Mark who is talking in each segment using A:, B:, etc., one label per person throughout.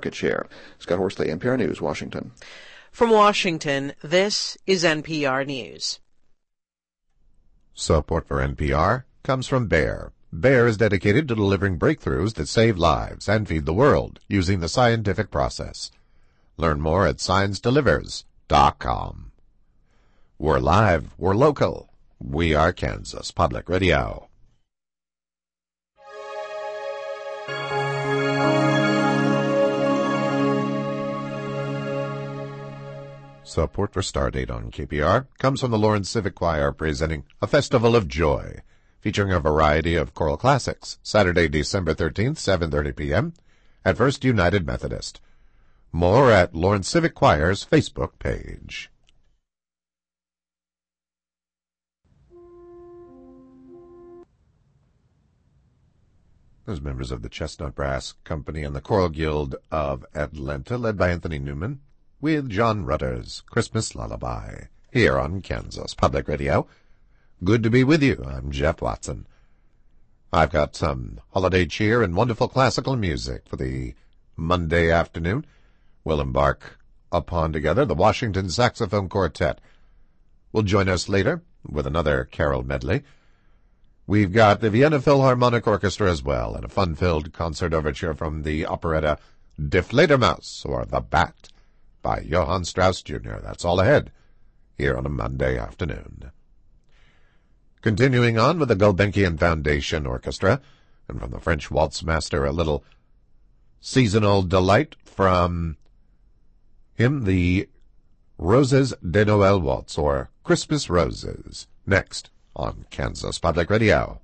A: market share. Scott Horsley, NPR News, Washington.
B: From Washington, this is NPR News.
C: Support for NPR comes from Bayer. Bayer is dedicated to delivering breakthroughs that save lives and feed the world using the scientific process. Learn more at ScienceDelivers.com. We're live, we're local. We are Kansas Public Radio. Support for Stardate on KPR comes from the Lawrence Civic Choir presenting A Festival of Joy, featuring a variety of choral classics, Saturday, December 13th, 7:30 p.m. at First United Methodist. More at Lawrence Civic Choir's Facebook page. As members of the Chestnut Brass Company and the Choral Guild of Atlanta, led by Anthony Newman, with John Rutter's Christmas Lullaby, here on Kansas Public Radio. Good to be with you. I'm Jeff Watson. I've got some holiday cheer and wonderful classical music for the Monday afternoon. We'll embark upon together. The Washington Saxophone Quartet will join us later with another carol medley. We've got the Vienna Philharmonic Orchestra as well, and a fun-filled concert overture from the operetta Die Fledermaus, or The Bat, by Johann Strauss Jr. That's all ahead here on a Monday afternoon. Continuing on with the Gulbenkian Foundation Orchestra, and from the French Waltz Master, a little seasonal delight from him, the Roses de Noël Waltz, or Christmas Roses, next on Kansas Public Radio.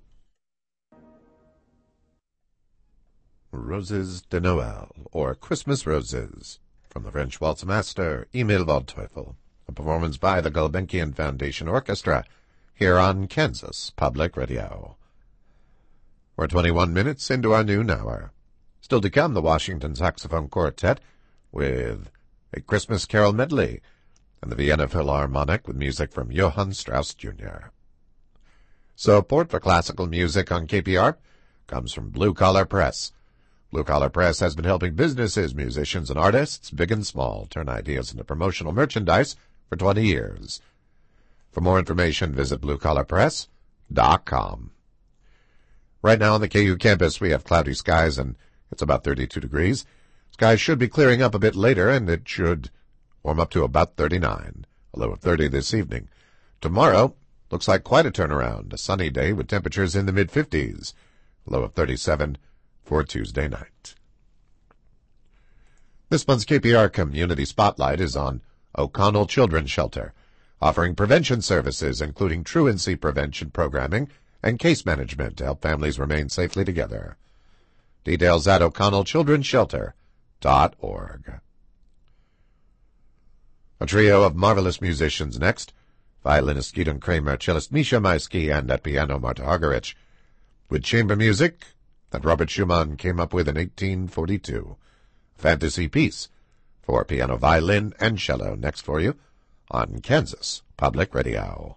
C: Roses de Noël, or Christmas Roses, from the French Waltz Master, Emil Waldteufel, a performance by the Gulbenkian Foundation Orchestra, here on Kansas Public Radio. We're 21 minutes into our noon hour. Still to come, the Washington Saxophone Quartet with a Christmas carol medley, and the Vienna Philharmonic with music from Johann Strauss Jr. Support for classical music on KPR comes from Blue Collar Press. Blue Collar Press has been helping businesses, musicians, and artists, big and small, turn ideas into promotional merchandise for 20 years. For more information, visit bluecollarpress.com. Right now on the KU campus, we have cloudy skies, and it's about 32 degrees. Skies should be clearing up a bit later, and it should warm up to about 39, a low of 30 this evening. Tomorrow looks like quite a turnaround, a sunny day with temperatures in the mid-50s, a low of 37 for Tuesday night. This month's KPR Community Spotlight is on O'Connell Children's Shelter, offering prevention services including truancy prevention programming and case management to help families remain safely together. Details at o'connellchildrensshelter.org. A trio of marvelous musicians next. Violinist Gideon Kramer, cellist Misha Maisky, and at piano Marta Argerich, with chamber music that Robert Schumann came up with in 1842. Fantasy piece for piano, violin, and cello next for you on Kansas Public Radio.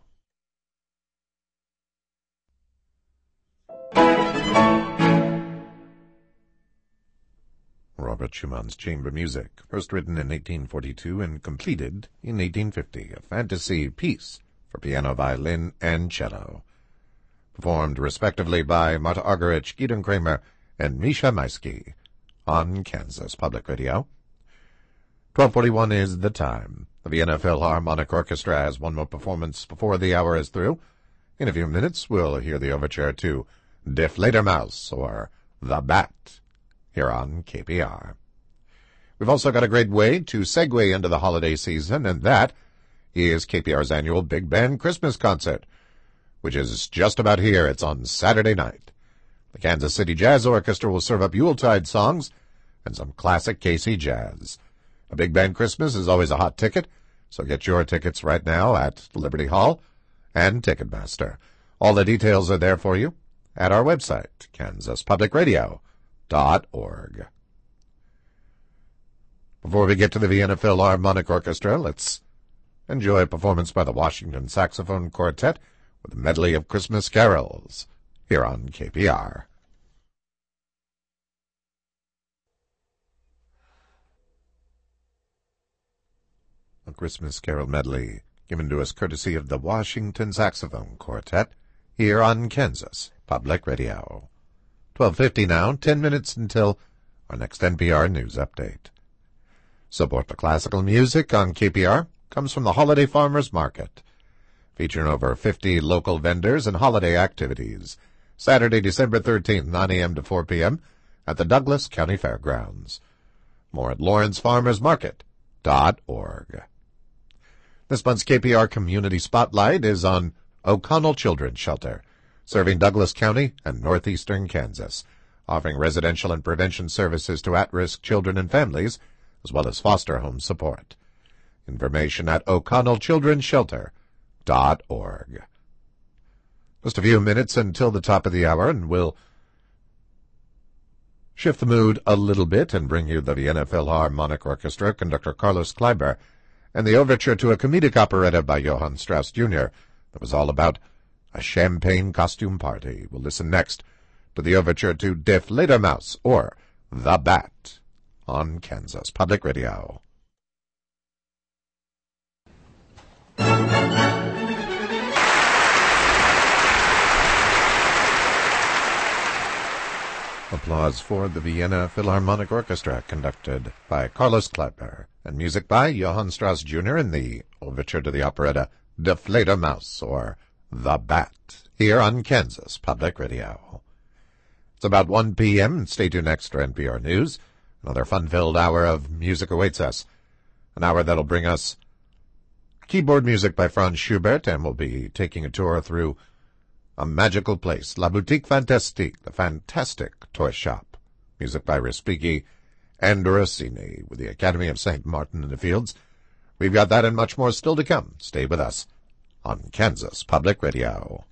C: Robert Schumann's chamber music, first written in 1842 and completed in 1850, a fantasy piece for piano, violin, and cello, performed respectively by Marta Argerich, Gideon Kramer, and Misha Maisky on Kansas Public Radio. 12:41 is the time. The Vienna Philharmonic Orchestra has one more performance before the hour is through. In a few minutes, we'll hear the overture to Die Fledermaus, or The Bat, here on KPR. We've also got a great way to segue into the holiday season, and that is KPR's annual Big Band Christmas Concert, which is just about here. It's on Saturday night. The Kansas City Jazz Orchestra will serve up Yuletide songs and some classic KC jazz. A Big Band Christmas is always a hot ticket, so get your tickets right now at Liberty Hall and Ticketmaster. All the details are there for you at our website, kansaspublicradio.org. Before we get to the Vienna Philharmonic Orchestra, let's enjoy a performance by the Washington Saxophone Quartet with a medley of Christmas carols here on KPR. Christmas Carol medley, given to us courtesy of the Washington Saxophone Quartet, here on Kansas Public Radio. 12:50 now, 10 minutes until our next NPR News Update. Support for classical music on KPR comes from the Holiday Farmers Market, featuring over 50 local vendors and holiday activities. Saturday, December 13th, 9 a.m. to 4 p.m. at the Douglas County Fairgrounds. More at lawrencefarmersmarket.org. This month's KPR Community Spotlight is on O'Connell Children's Shelter, serving Douglas County and northeastern Kansas, offering residential and prevention services to at-risk children and families, as well as foster home support. Information at o'connellchildrensshelter.org. Just a few minutes until the top of the hour, and we'll shift the mood a little bit and bring you the Vienna Philharmonic Orchestra, conductor Carlos Kleiber, and the overture to a comedic operetta by Johann Strauss Jr. that was all about a champagne costume party. We'll listen next to the overture to Der Fledermaus, or The Bat, on Kansas Public Radio. Applause for the Vienna Philharmonic Orchestra, conducted by Carlos Kleiber, and music by Johann Strauss Jr. in the overture to the operetta Der Fledermaus, or The Bat, here on Kansas Public Radio. It's about 1 p.m., and stay tuned next for NPR News. Another fun-filled hour of music awaits us, an hour that'll bring us keyboard music by Franz Schubert, and we'll be taking a tour through a magical place, La Boutique Fantastique, the fantastic toy shop. Music by Respighi and Rossini, with the Academy of St. Martin in the Fields. We've got that and much more still to come. Stay with us on Kansas Public Radio.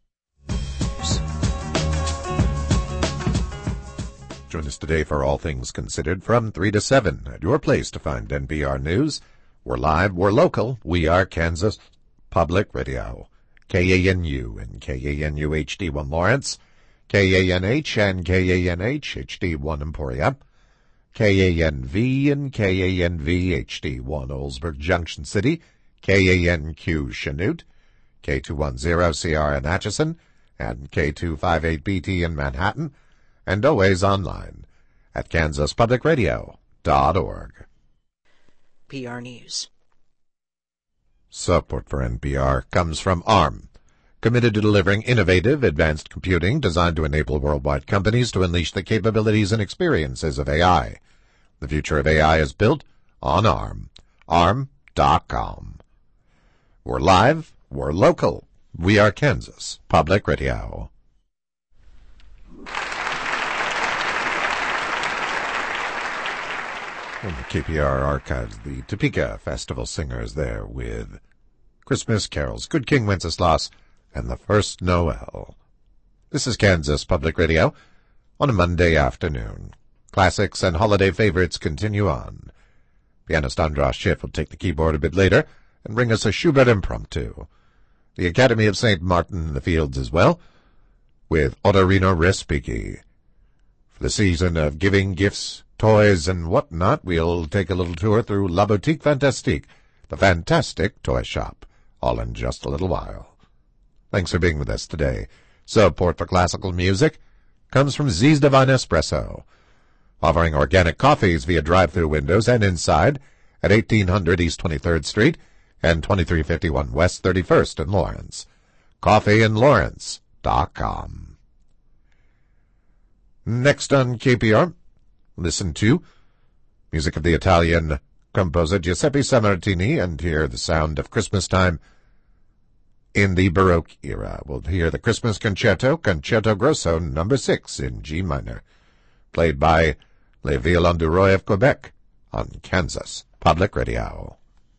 C: Join us today for All Things Considered from 3 to 7 at your place to find NPR News. We're live, we're local, we are Kansas Public Radio. KANU and KANU HD1 Lawrence, KANH and KANH HD1 Emporia, KANV and KANV HD1 Oldsburg Junction City, KANQ Chanute, K210CR in Atchison, and K258BT in Manhattan, and always online at kansaspublicradio.org.
B: PR News.
C: Support for NPR comes from ARM, committed to delivering innovative, advanced computing designed to enable worldwide companies to unleash the capabilities and experiences of AI. The future of AI is built on ARM. ARM.com. We're live, we're local, we are Kansas Public Radio. From the KPR archives, the Topeka Festival Singers there with Christmas carols, Good King Wenceslas, and the First Noel. This is Kansas Public Radio on a Monday afternoon. Classics and holiday favorites continue on. Pianist Andras Schiff will take the keyboard a bit later and bring us a Schubert impromptu. The Academy of St. Martin in the Fields as well, with Ottorino Respighi. For the season of giving gifts, toys, and whatnot, we'll take a little tour through La Boutique Fantastique, the fantastic toy shop, all in just a little while. Thanks for being with us today. Support for classical music comes from Z's Divine Espresso, offering organic coffees via drive-thru windows and inside at 1800 East 23rd Street and 2351 West 31st in Lawrence. CoffeeInLawrence.com. Next on KPR, listen to music of the Italian composer Giuseppe Sammartini and hear the sound of Christmas time in the Baroque era. We'll hear the Christmas Concerto, Concerto Grosso No. 6 in G minor, played by Les Violons du Roi of Quebec on Kansas Public Radio.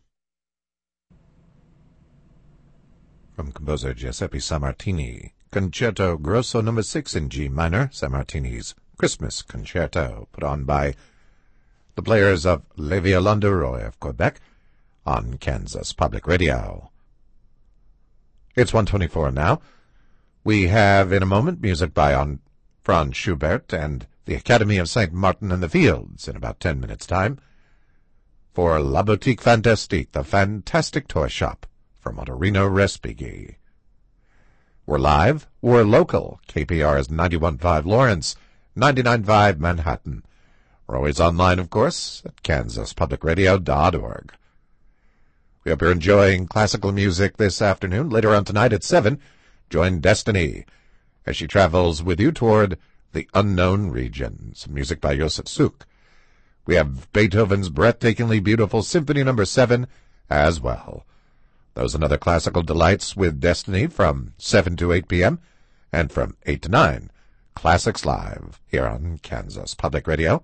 C: From composer Giuseppe Sammartini, Concerto Grosso No. 6 in G minor, Sammartini's Christmas Concerto, put on by the players of Les Violons du Roi of Quebec on Kansas Public Radio. It's 1:24 now. We have, in a moment, music by Franz Schubert and the Academy of St. Martin in the Fields in about 10 minutes' time. for La Boutique Fantastique, the fantastic toy shop from Ottorino Respighi. We're live, we're local. KPR is 91.5 Lawrence, 99.5 Manhattan. We're always online, of course, at kansaspublicradio.org. We hope you're enjoying classical music this afternoon. Later on tonight at 7, join Destiny as she travels with you toward the unknown regions. Music by Josef Suk. We have Beethoven's breathtakingly beautiful Symphony No. 7 as well. Those and other classical delights with Destiny from 7 to 8 p.m. and from 8 to 9. Classics Live here on Kansas Public Radio.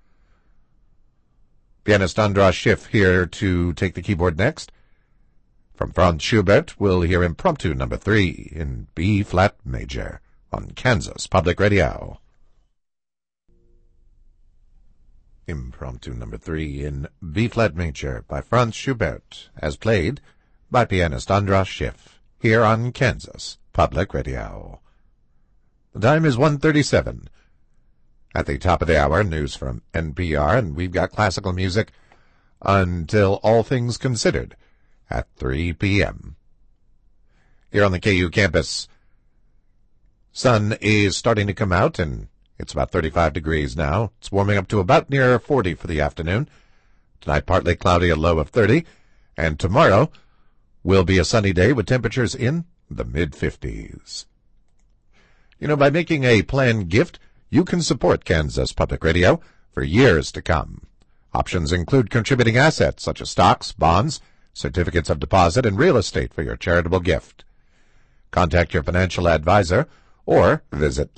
C: Pianist Andras Schiff here to take the keyboard next. From Franz Schubert, we'll hear Impromptu No. 3 in B-flat major on Kansas Public Radio. Impromptu No. 3 in B-flat major by Franz Schubert, as played by pianist Andras Schiff, here on Kansas Public Radio. The time is 1:37. At the top of the hour, news from NPR, and we've got classical music until All Things Considered at 3 p.m. Here on the KU campus, sun is starting to come out, and it's about 35 degrees now. It's warming up to about near 40 for the afternoon. Tonight, partly cloudy, a low of 30, and tomorrow will be a sunny day with temperatures in the mid-50s. You know, by making a planned gift, you can support Kansas Public Radio for years to come. Options include contributing assets such as stocks, bonds, certificates of deposit, and real estate for your charitable gift. Contact your financial advisor or visit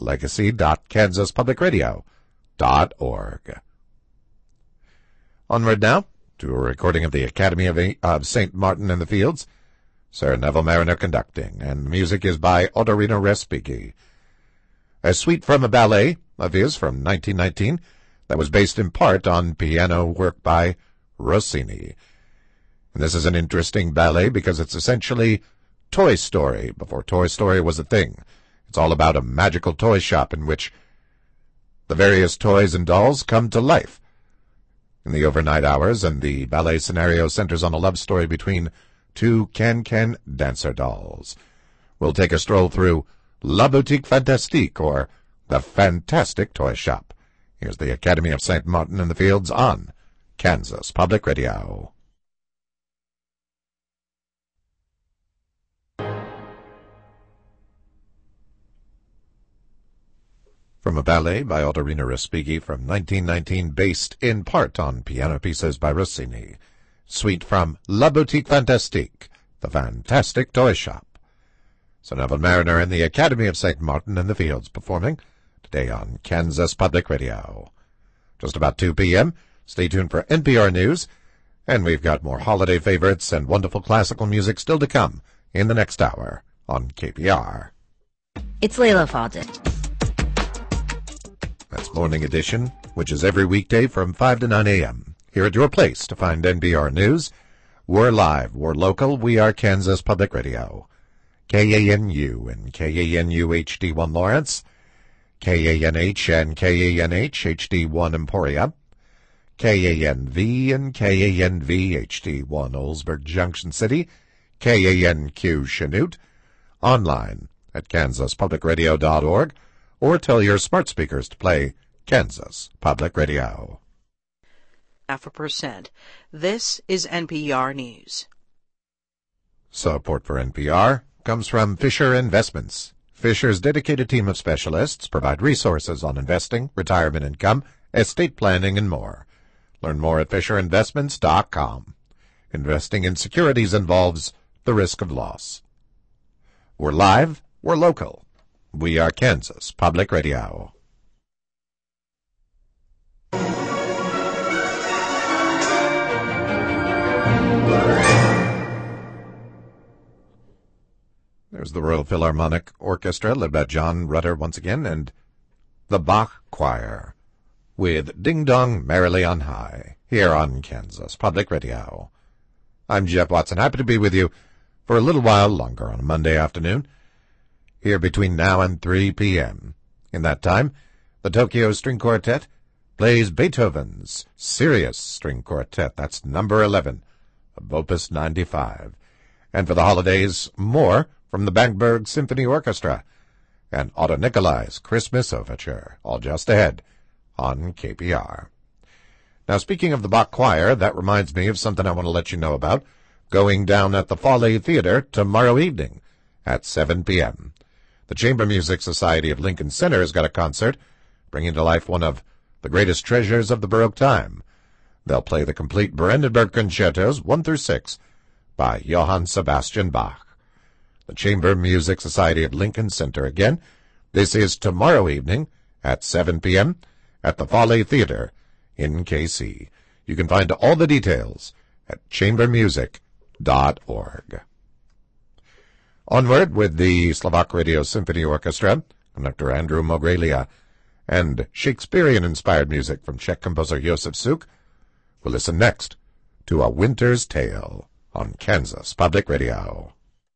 C: legacy.kansaspublicradio.org. Onward now to a recording of the Academy of St. Martin in the Fields, Sir Neville Marriner conducting, and the music is by Ottorino Respighi. A suite from a ballet of his from 1919 that was based in part on piano work by Rossini. And this is an interesting ballet because it's essentially Toy Story before Toy Story was a thing. It's all about a magical toy shop in which the various toys and dolls come to life in the overnight hours, and the ballet scenario centers on a love story between two can-can dancer dolls. We'll take a stroll through La Boutique Fantastique, or the Fantastic Toy Shop. Here's the Academy of St. Martin in the Fields on Kansas Public Radio. From a ballet by Ottorino Respighi from 1919, based in part on piano pieces by Rossini. Suite from La Boutique Fantastique, the Fantastic Toy Shop. Sir Neville Marriner and the Academy of St. Martin in the Fields performing today on Kansas Public Radio. Just about 2 p.m., stay tuned for NPR News, and we've got more holiday favorites and wonderful classical music still to come in the next hour on KPR.
D: It's Layla Fawcett.
C: That's Morning Edition, which is every weekday from 5 to 9 a.m. Here at your place to find NPR News. We're live, we're local, we are Kansas Public Radio. KANU and KANU HD1 Lawrence, KANH and KANH HD1 Emporia, KANV and KANV HD1 Oldsburg Junction City, KANQ Chanute, online at kansaspublicradio.org, or tell your smart speakers to play Kansas Public Radio.
B: 0.5%. This is NPR News.
C: Support for NPR comes from Fisher Investments. Fisher's dedicated team of specialists provide resources on investing, retirement income, estate planning, and more. Learn more at FisherInvestments.com. Investing in securities involves the risk of loss. We're live, we're local. We are Kansas Public Radio. There's the Royal Philharmonic Orchestra, led by John Rutter once again, and the Bach Choir, with Ding Dong Merrily on High, here on Kansas Public Radio. I'm Jeff Watson, happy to be with you for a little while longer on a Monday afternoon, here between now and 3 p.m. In that time, the Tokyo String Quartet plays Beethoven's Sirius String Quartet. That's number 11 of Opus 95. And for the holidays, more from the Bamberg Symphony Orchestra and Otto Nicolai's Christmas Overture, all just ahead on KPR. Now, speaking of the Bach Choir, that reminds me of something I want to let you know about going down at the Folly Theater tomorrow evening at 7 p.m. The Chamber Music Society of Lincoln Center has got a concert bringing to life one of the greatest treasures of the Baroque time. They'll play the complete Brandenburg Concertos 1 through 6 by Johann Sebastian Bach. The Chamber Music Society of Lincoln Center again. This is tomorrow evening at 7 p.m. at the Folly Theater in KC. You can find all the details at chambermusic.org. Onward with the Slovak Radio Symphony Orchestra, conductor Andrew Mogrelia, and Shakespearean-inspired music from Czech composer Josef Suk. We'll listen next to A Winter's Tale on Kansas Public Radio.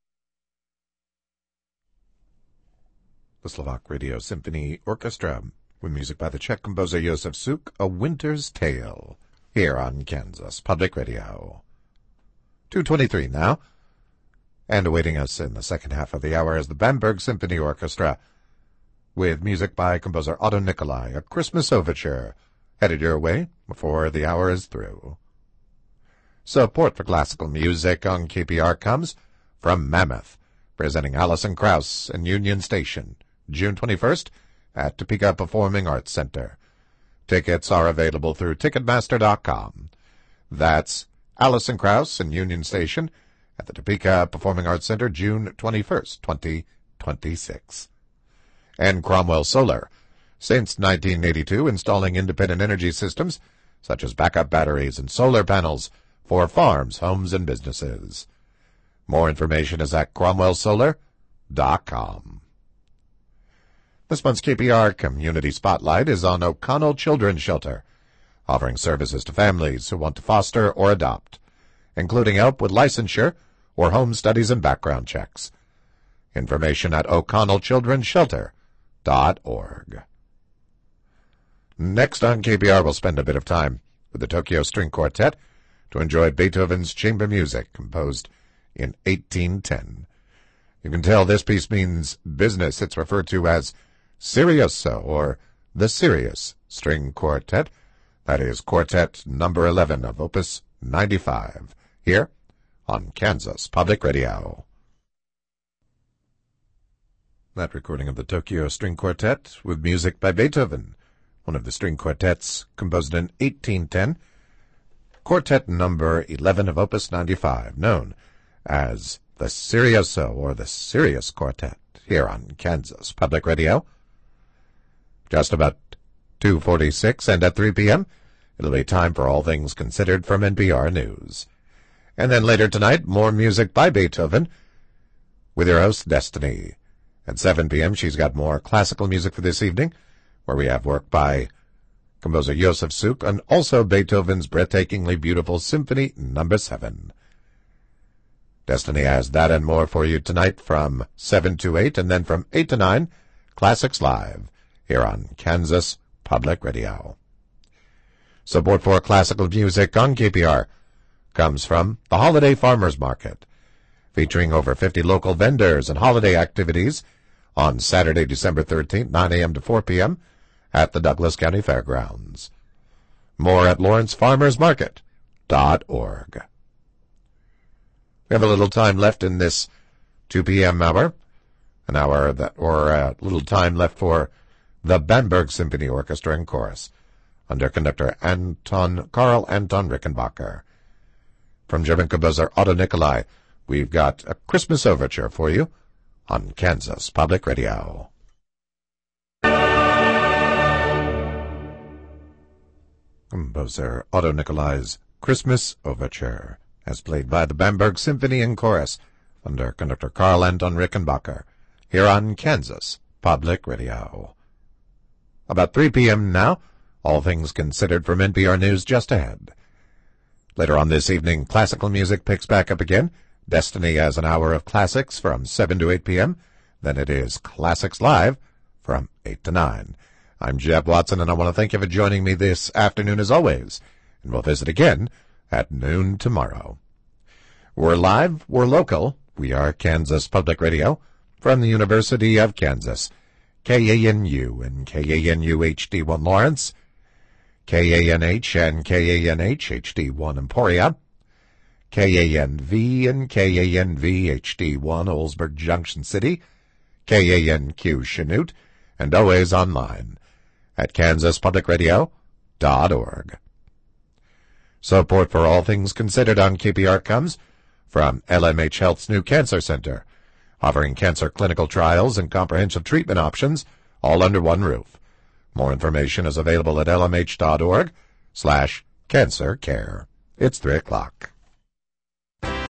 C: The Slovak Radio Symphony Orchestra, with music by the Czech composer Josef Suk, A Winter's Tale, here on Kansas Public Radio. 2:23 now, and awaiting us in the second half of the hour is the Bamberg Symphony Orchestra, with music by composer Otto Nicolai, A Christmas Overture, headed your way before the hour is through. Support for classical music on KPR comes from Mammoth, presenting Alison Krauss in Union Station, June 21st at Topeka Performing Arts Center. Tickets are available through Ticketmaster.com. That's Alison Krauss in Union Station at the Topeka Performing Arts Center, June 21st, 2026. And Cromwell Solar, since 1982, installing independent energy systems such as backup batteries and solar panels for farms, homes, and businesses. More information is at cromwellsolar.com. This month's KPR Community Spotlight is on O'Connell Children's Shelter, offering services to families who want to foster or adopt, including help with licensure or home studies and background checks. Information at o'connellchildrenshelter.org. Next on KPR, we'll spend a bit of time with the Tokyo String Quartet to enjoy Beethoven's chamber music composed in 1810. You can tell this piece means business. It's referred to as Serioso, or the Sirius String Quartet. That is Quartet number 11 of Opus 95, here on Kansas Public Radio. That recording of the Tokyo String Quartet with music by Beethoven, one of the string quartets composed in 1810, Quartet number 11 of Opus 95, known as the Serioso, or the Sirius Quartet, here on Kansas Public Radio. Just about 2:46, and at 3 p.m., it'll be time for All Things Considered from NPR News. And then later tonight, more music by Beethoven with your host, Destiny. At 7 p.m., she's got more classical music for this evening, where we have work by composer Josef Suk and also Beethoven's breathtakingly beautiful Symphony No. 7. Destiny has that and more for you tonight from 7 to 8, and then from 8 to 9, Classics Live, here on Kansas Public Radio. Support for classical music on KPR comes from the Holiday Farmers Market, featuring over 50 local vendors and holiday activities on Saturday, December 13th, 9 a.m. to 4 p.m. at the Douglas County Fairgrounds. More at lawrencefarmersmarket.org. We have a little time left in this 2 p.m. hour, a little time left for the Bamberg Symphony Orchestra and Chorus, under conductor Karl Anton Rickenbacker. From German composer Otto Nicolai, we've got A Christmas Overture for you on Kansas Public Radio. Composer Otto Nicolai's Christmas Overture, as played by the Bamberg Symphony and Chorus, under conductor Karl Anton Rickenbacker, here on Kansas Public Radio. About 3 p.m. now, All Things Considered from NPR News just ahead. Later on this evening, classical music picks back up again. Destiny has an hour of classics from 7 to 8 p.m. Then it is Classics Live from 8 to 9. I'm Jeb Watson, and I want to thank you for joining me this afternoon as always, and we'll visit again at noon tomorrow. We're live, we're local, we are Kansas Public Radio, from the University of Kansas, KANU and KANU HD1 Lawrence, KANH and KANH HD1 Emporia, KANV and KANV HD1 Oldsburg Junction City, KANQ Chanute, and always online at kansaspublicradio.org. Support for All Things Considered on KPR comes from LMH Health's new Cancer Center, offering cancer clinical trials and comprehensive treatment options all under one roof. More information is available at lmh.org/cancercare. It's 3 o'clock.